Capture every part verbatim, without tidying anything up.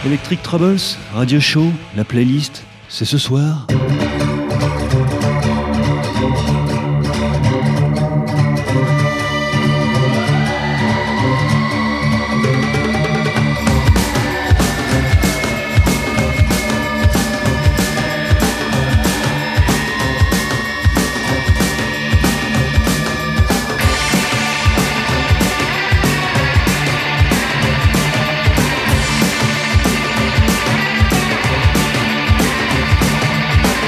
Electric Troubles, Radio Show, la playlist, c'est ce soir. We'll be right back.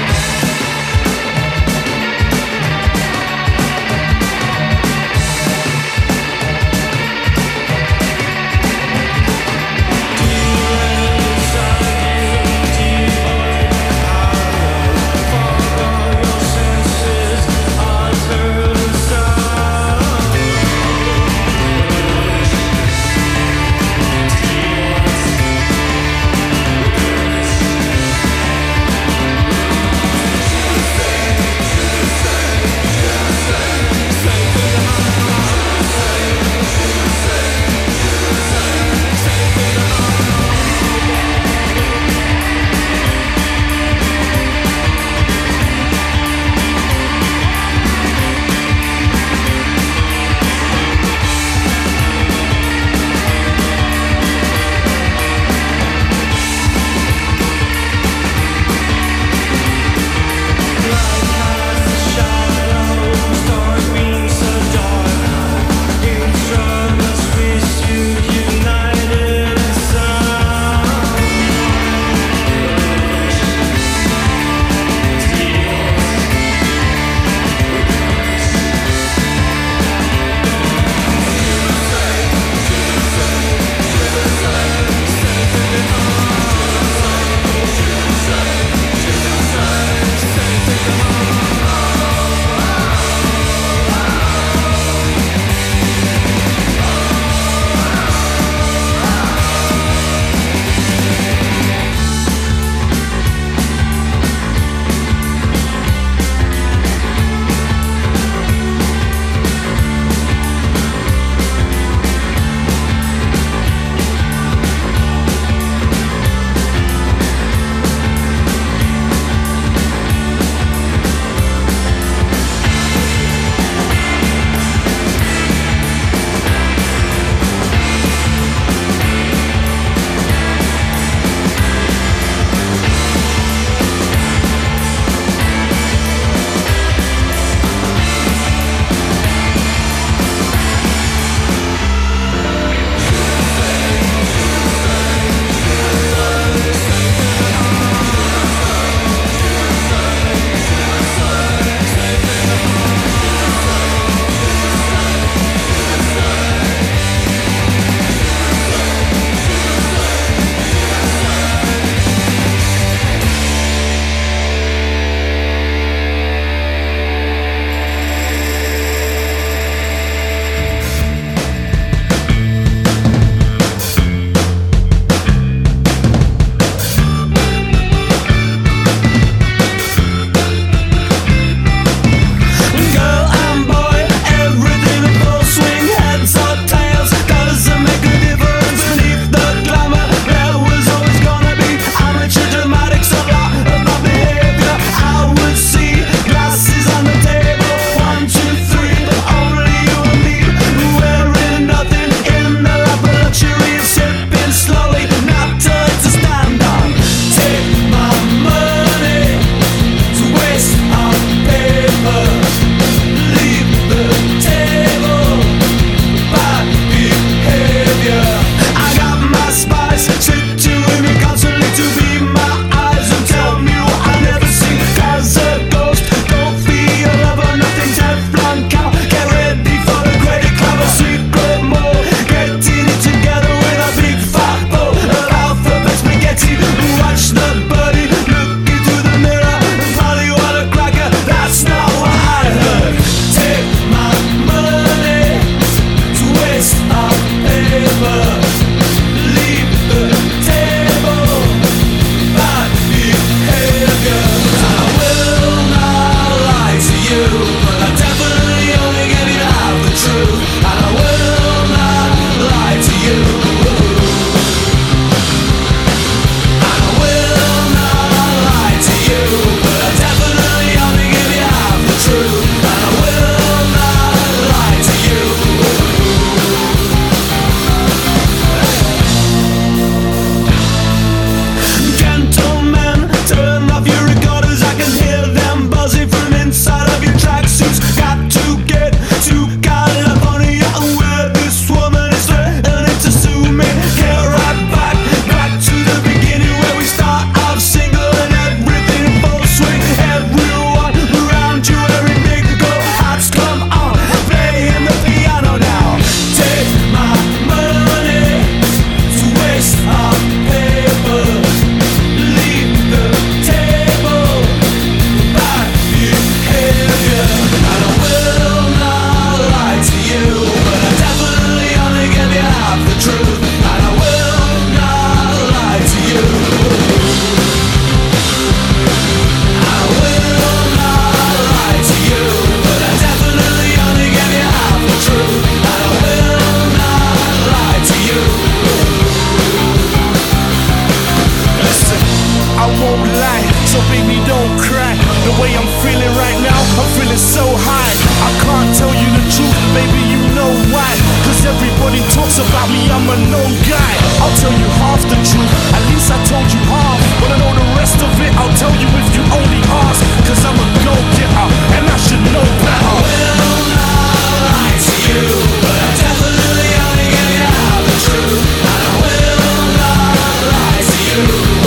about me, I'm a known guy. I'll tell you half the truth, at least I told you half. But I know the rest of it, I'll tell you if you only ask. Cause I'm a go-getter, and I should know better. I will not lie to you, but I definitely only get out the truth. And I will not lie to you.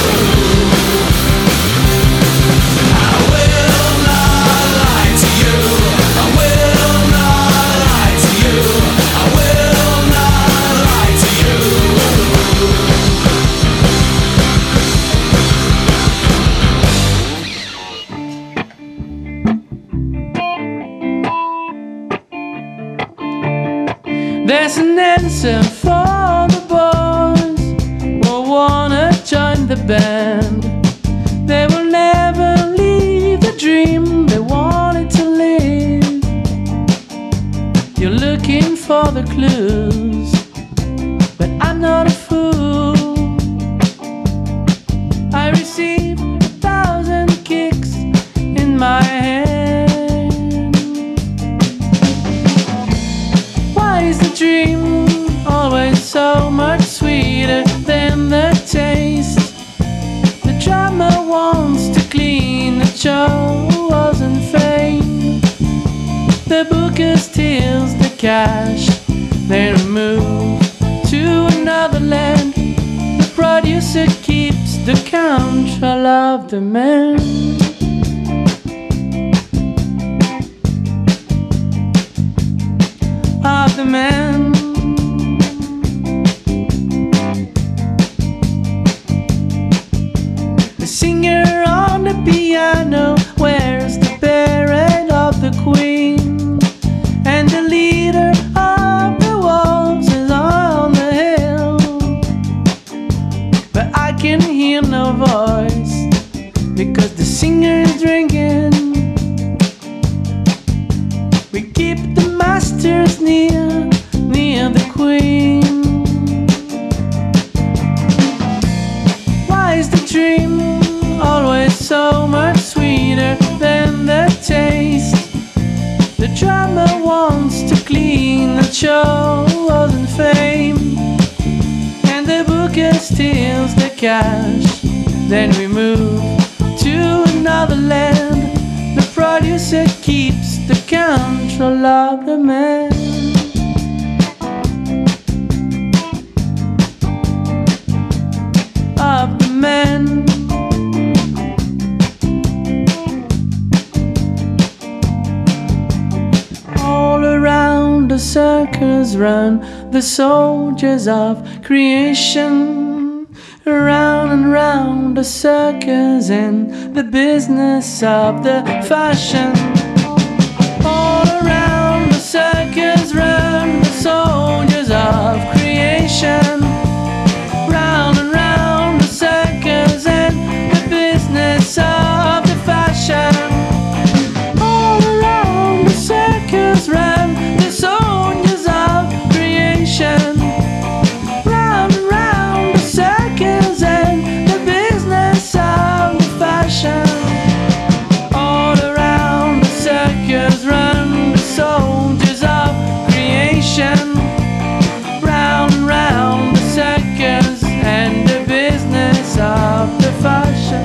I will not lie to you. I will not lie to you. I will not lie to you. There's an answer for the boys who wanna join the band. They will never leave the dream they wanted to live. You're looking for the clues, but I'm not a fool. I received a thousand kicks in my hand. Why is the dream always so much sweeter than the taste? The drummer wants to clean the shows and fame. The booker steals the cash, then move to another land. The producer keeps the control of the man. Of the man. The singer on the piano wears the beret of the queen, and the leader of the wolves is on the hill. But I can hear no voice because the singer is drinking. We keep the masters near, near the queen. Why is the dream always so much sweeter than the taste? The drummer wants to clean the shows and fame, and the booker steals the cash. Then we move to another land. The producer keeps the control of the man. Of the man. All around the circus run the soldiers of creation. Round and round the circus and the business of the fashion. All around the circus run the soldiers of creation. Round and round the circus and the business of the fashion. All around the circus run the soldiers of creation. Round and round the circus and the business of the fashion. All around the circus run the soldiers of creation. Round and round the circus and the business of the fashion.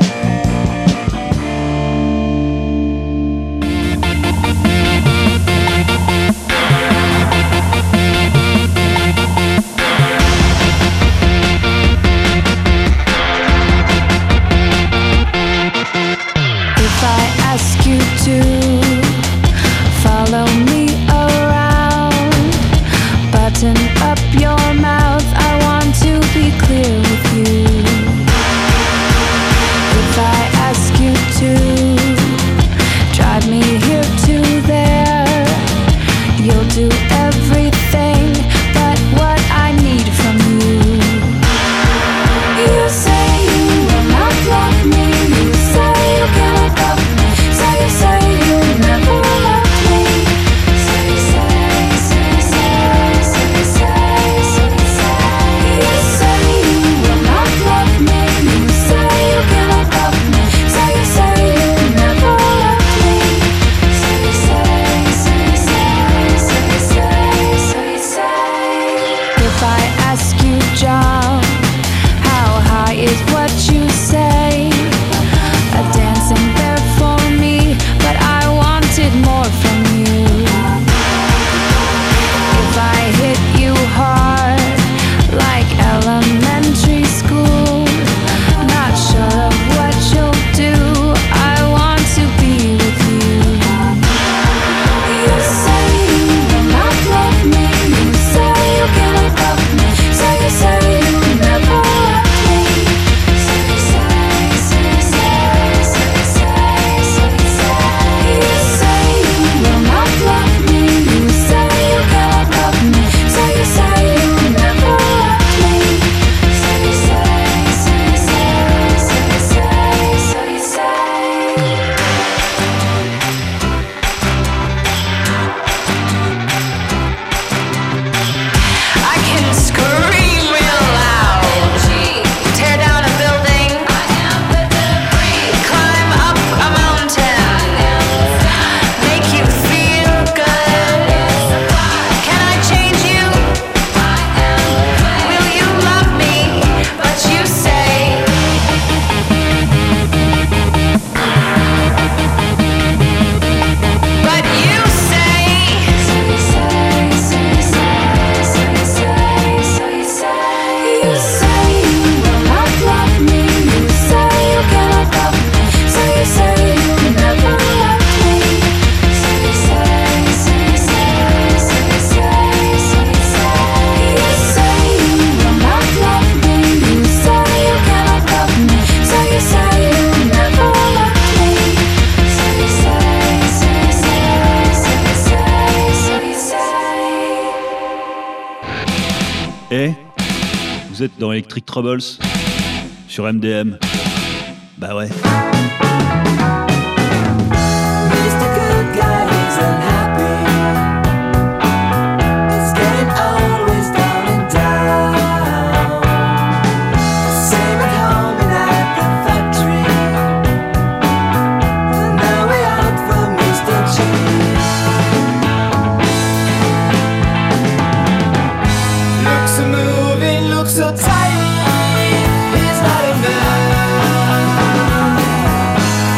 If I ask you to follow me around, Eh, vous êtes dans Electric Troubles sur M D M. Bah ouais. Mister Good Guy is unhappy. It's getting always down and down. Same at home and at the factory. And now we're out for Mister G. Looks are moving, looks so tight. He's not a man.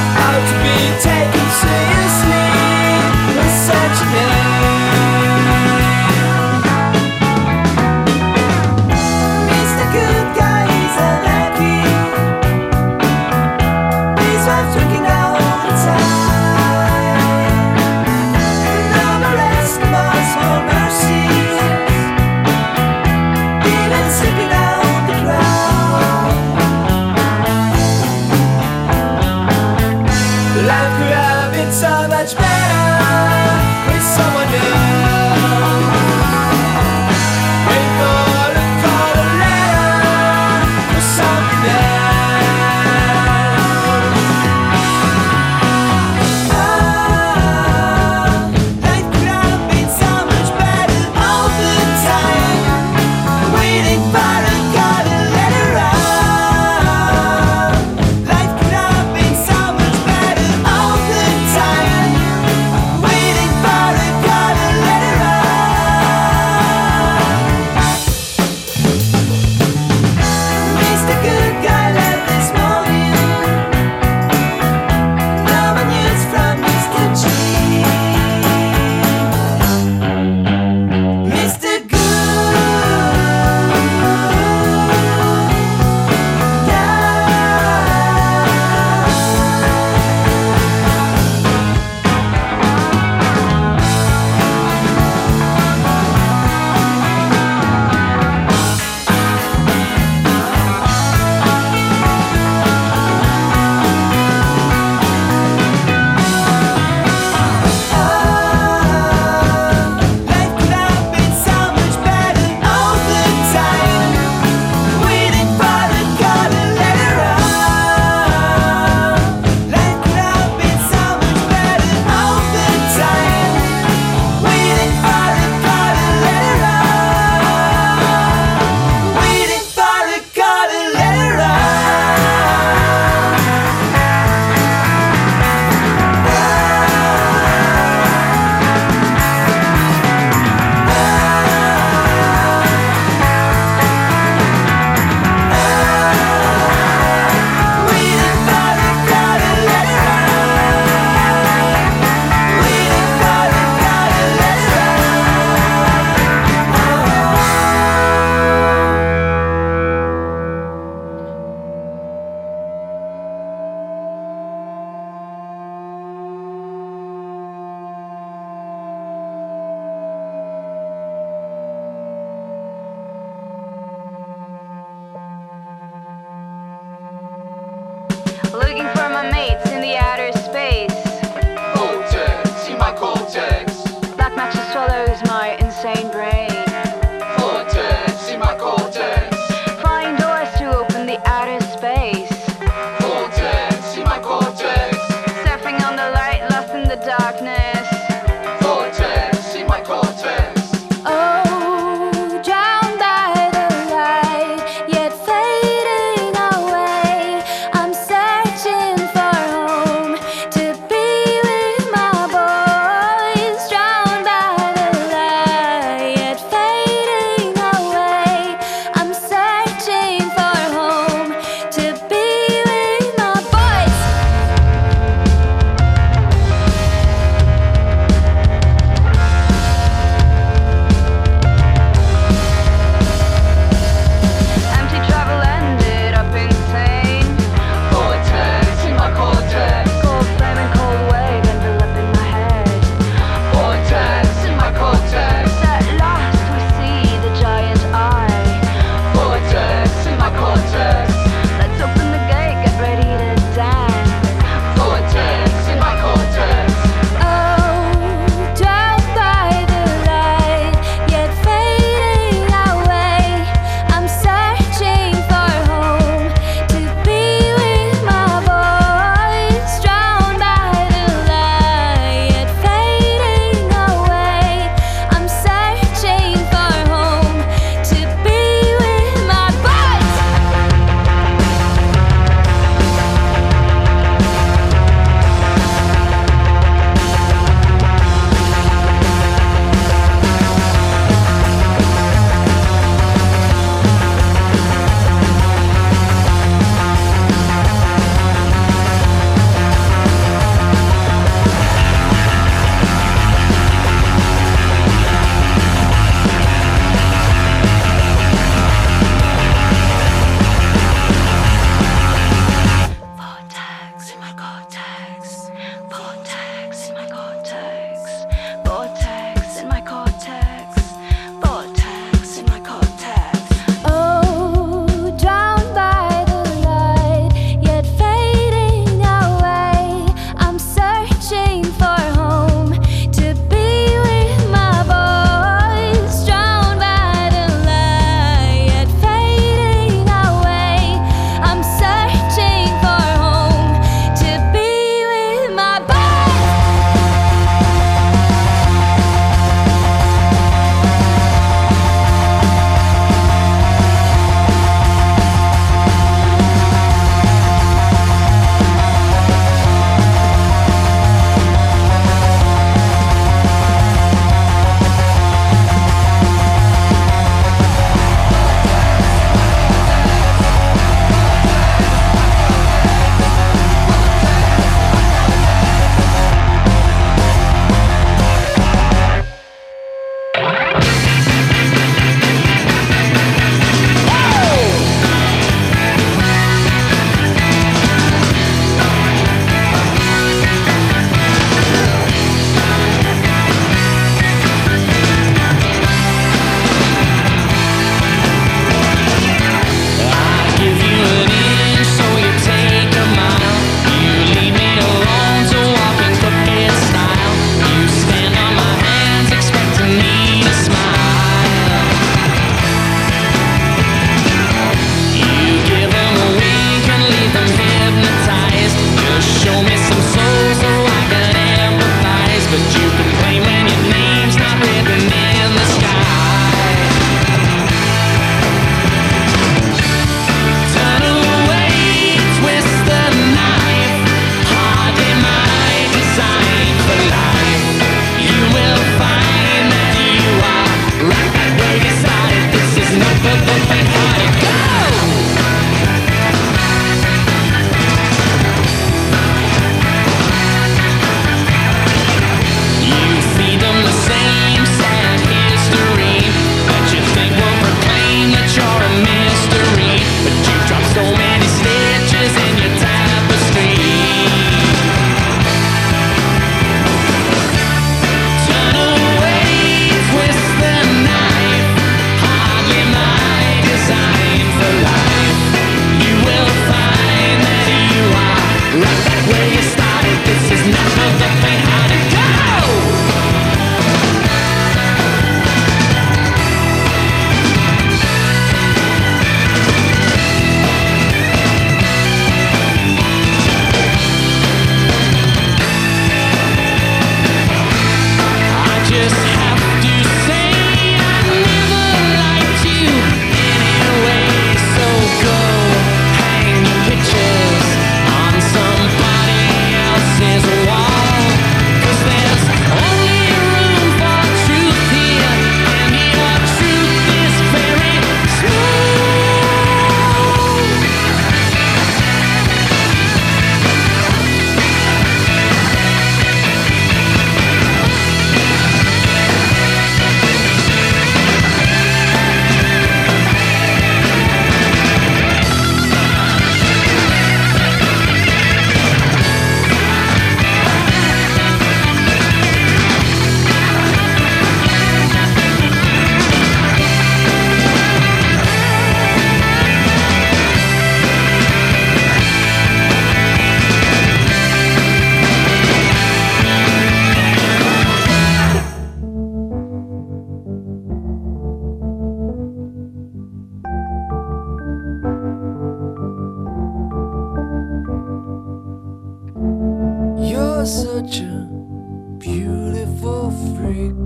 You're such a beautiful freak.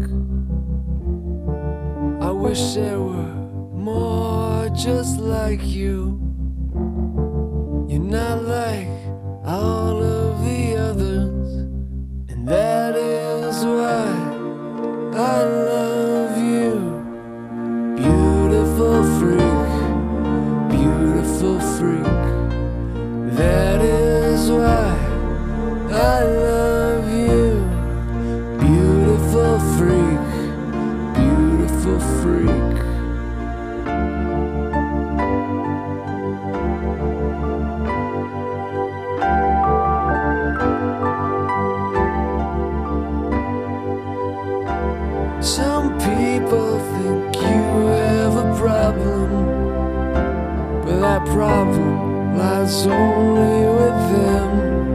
I wish there were more just like you. You're not like all of the others, and that is why I love you. Beautiful freak, beautiful freak. That is why I love you. Beautiful freak, beautiful freak. Some people think you have a problem, but that problem lies only with them.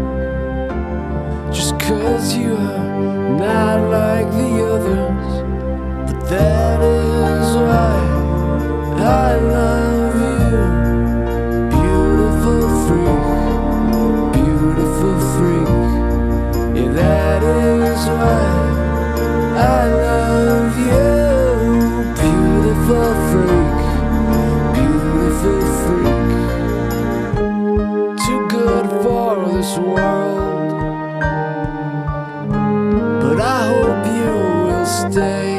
Just cause you are not like the others, but that is why I love you. Beautiful freak, beautiful freak. Yeah, that is why I love you. Beautiful freak, beautiful freak. Too good for this world, but I hope you will stay,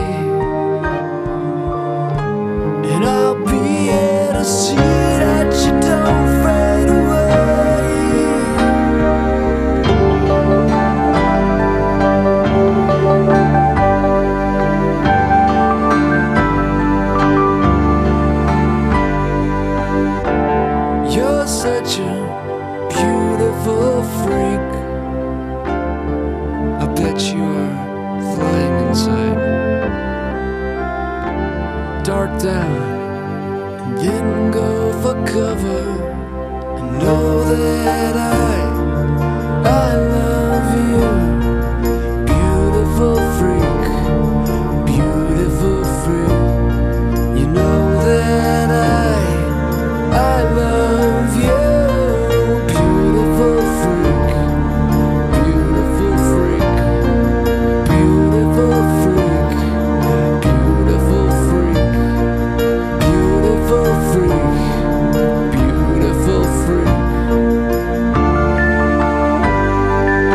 and I'll be here to see that you don't fade away. You're such a beautiful freak. I bet you're flying inside. Dark down and then go for cover. And know that I, I love you. Beautiful freak, beautiful freak. You know that I, I love you. Beautiful freak, beautiful freak, beautiful freak, beautiful freak, beautiful freak, beautiful freak.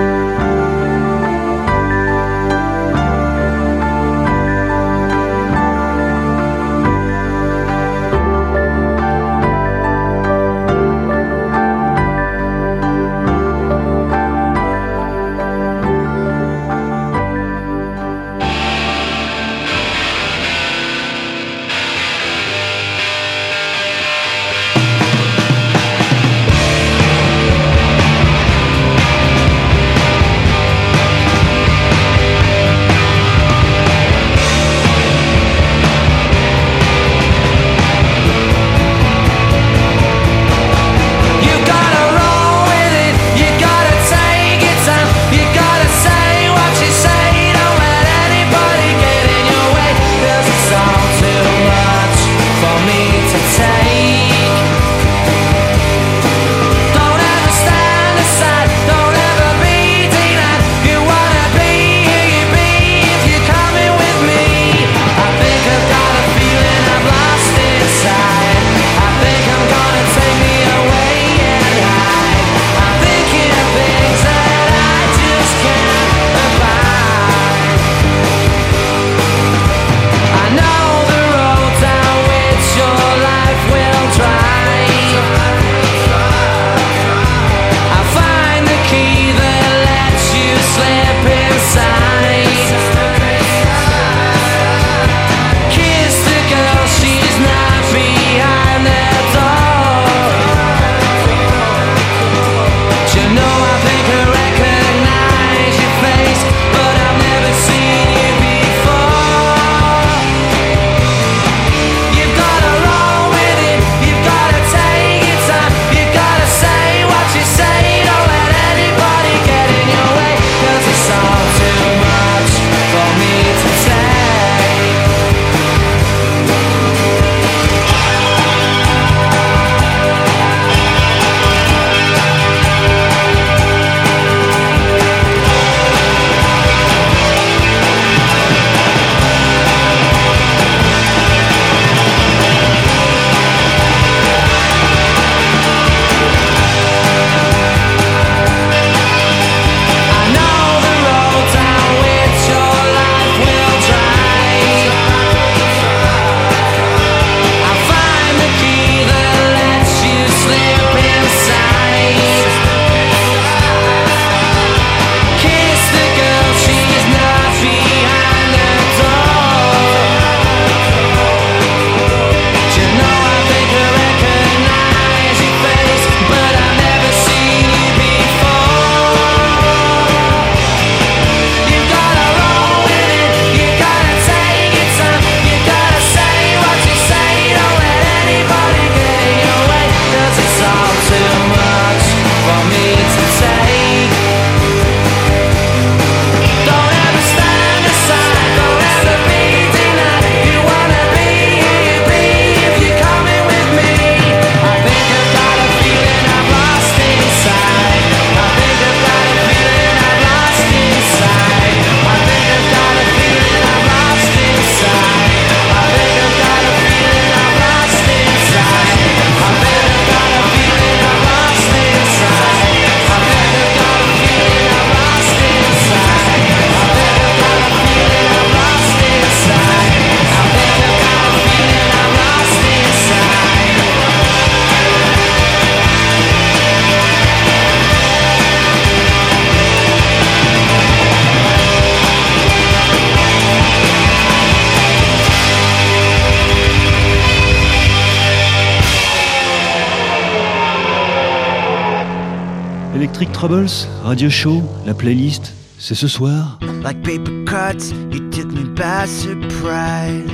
Electric Troubles, Radio Show, la playlist, c'est ce soir. Like paper cuts, you took me by surprise.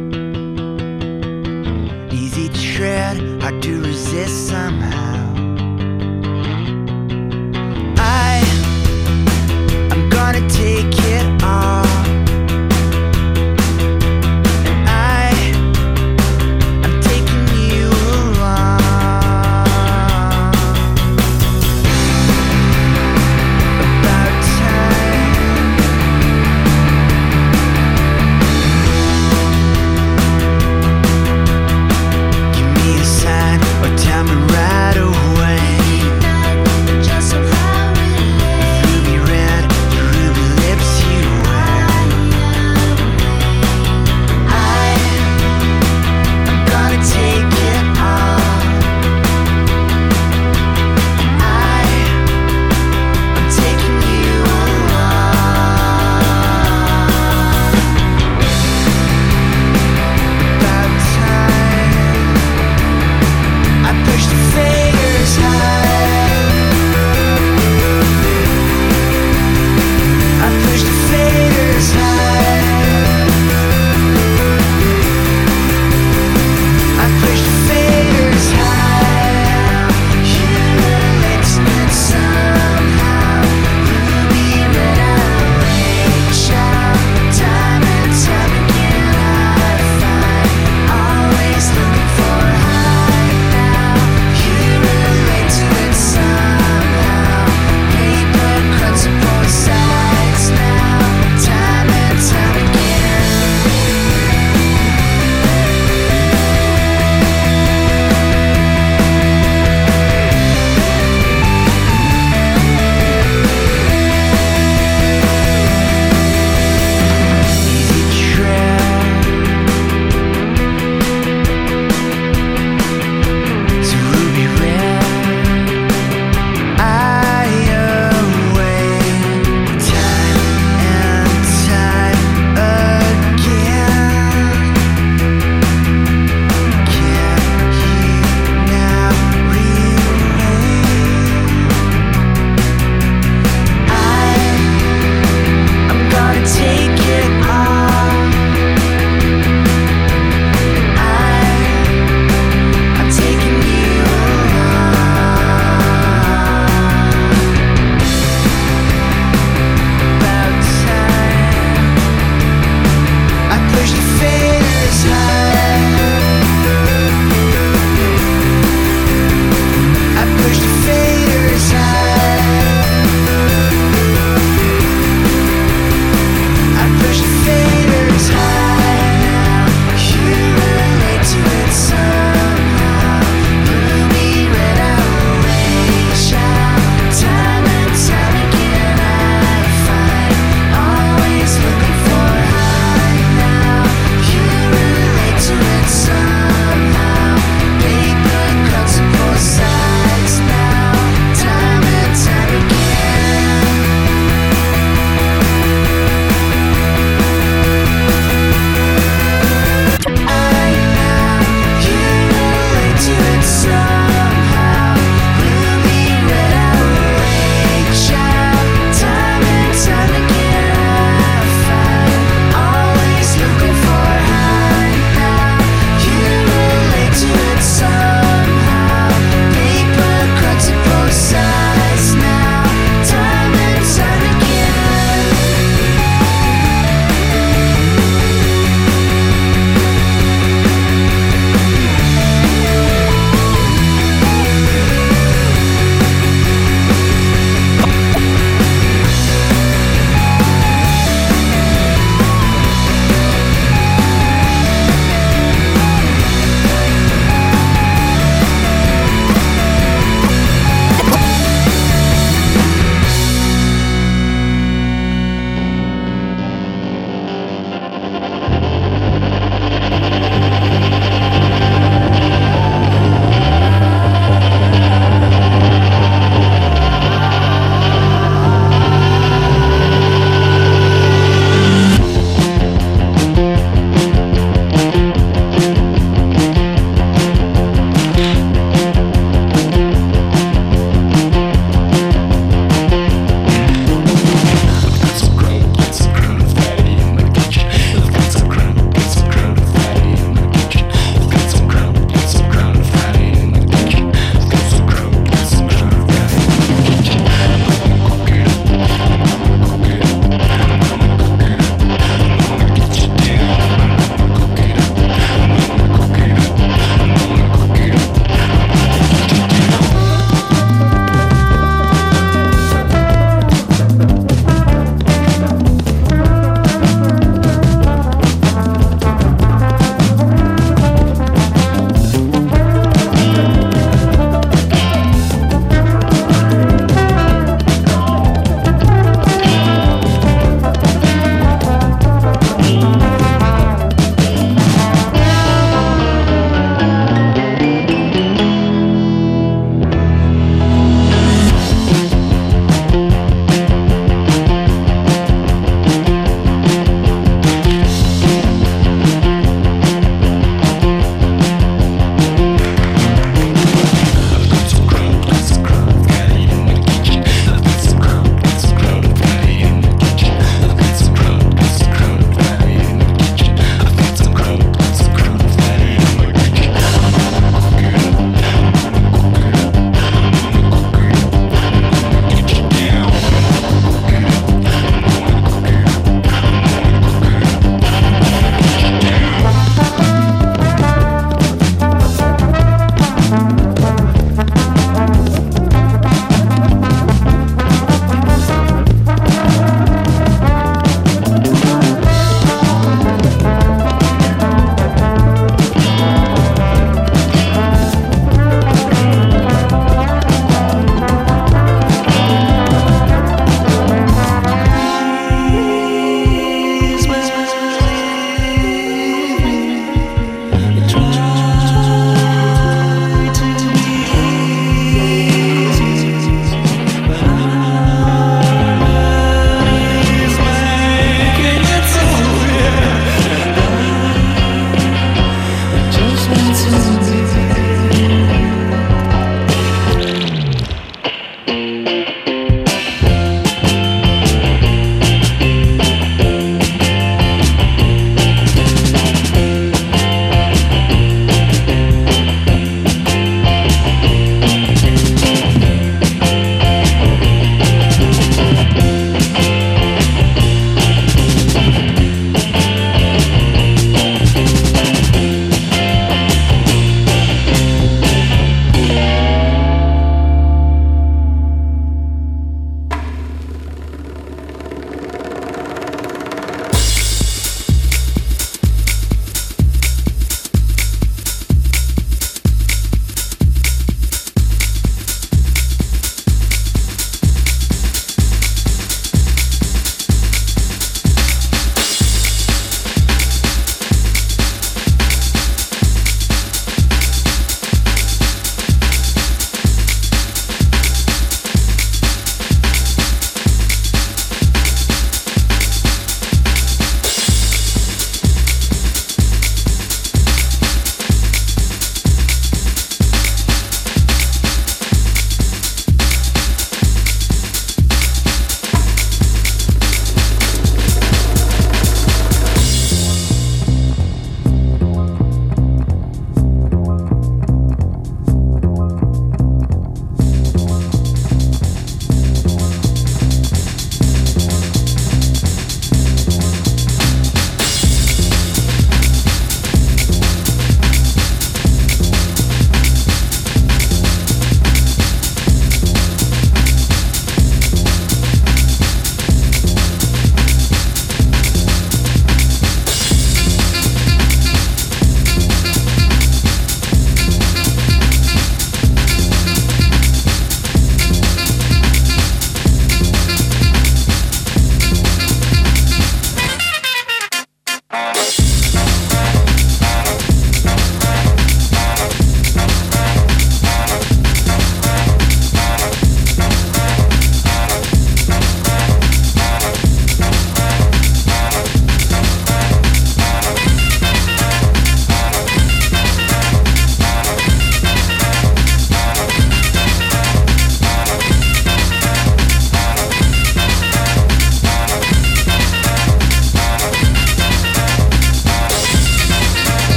Easy to shred, hard to resist somehow. I, I'm gonna take it all. And I, I'm taking you along. About time. Give me a sign or tell me right away.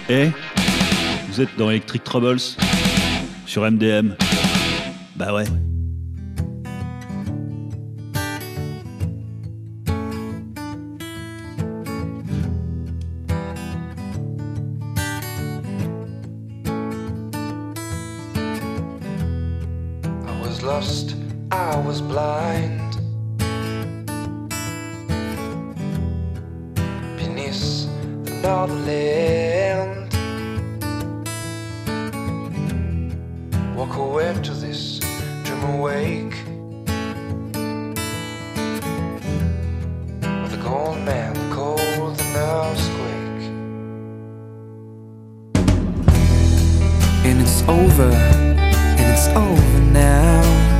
Eh, vous êtes dans Electric Troubles sur M D M. Bah ouais. I was lost, I was blind. Beneath the northern land, walk away to this dream awake, with the cold man, cold and earthquake. And it's over, and it's over now.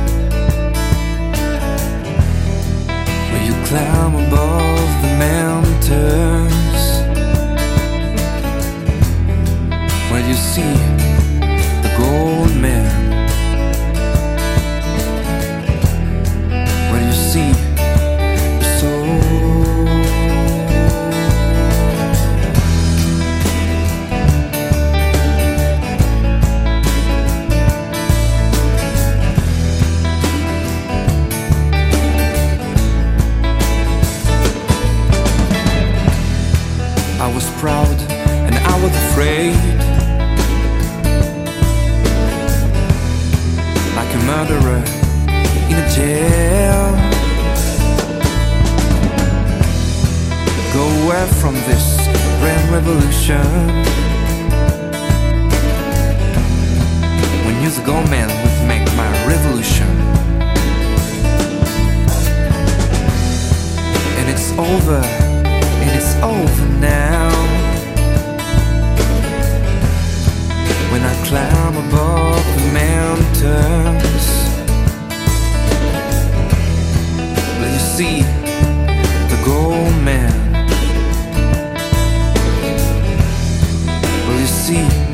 Where you climb above the mountains, where you see the gold man, where you see the soul. I was proud and I was afraid, like a murderer in a jail. Go away from this grand revolution. When you're the gold man would make my revolution. And it's over, and it's over now. When I climb above the mountains, will you see the gold man? Will you see